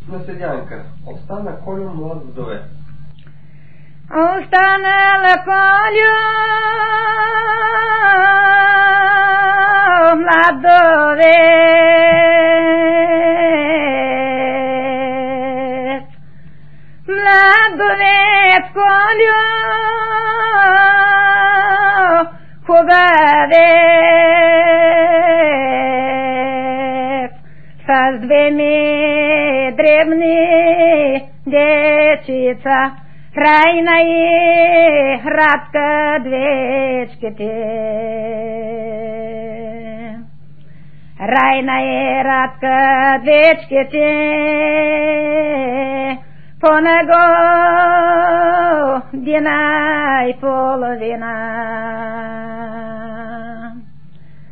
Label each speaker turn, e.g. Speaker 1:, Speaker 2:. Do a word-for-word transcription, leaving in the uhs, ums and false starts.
Speaker 1: Наследянка, остана коню млад вдове.
Speaker 2: Останала коню млад вдовец. Млад вдовец коню хубавец. С двеми дребни дечица, Райна и Радка двечките. Райна и Радка двечките, по него дина и половина.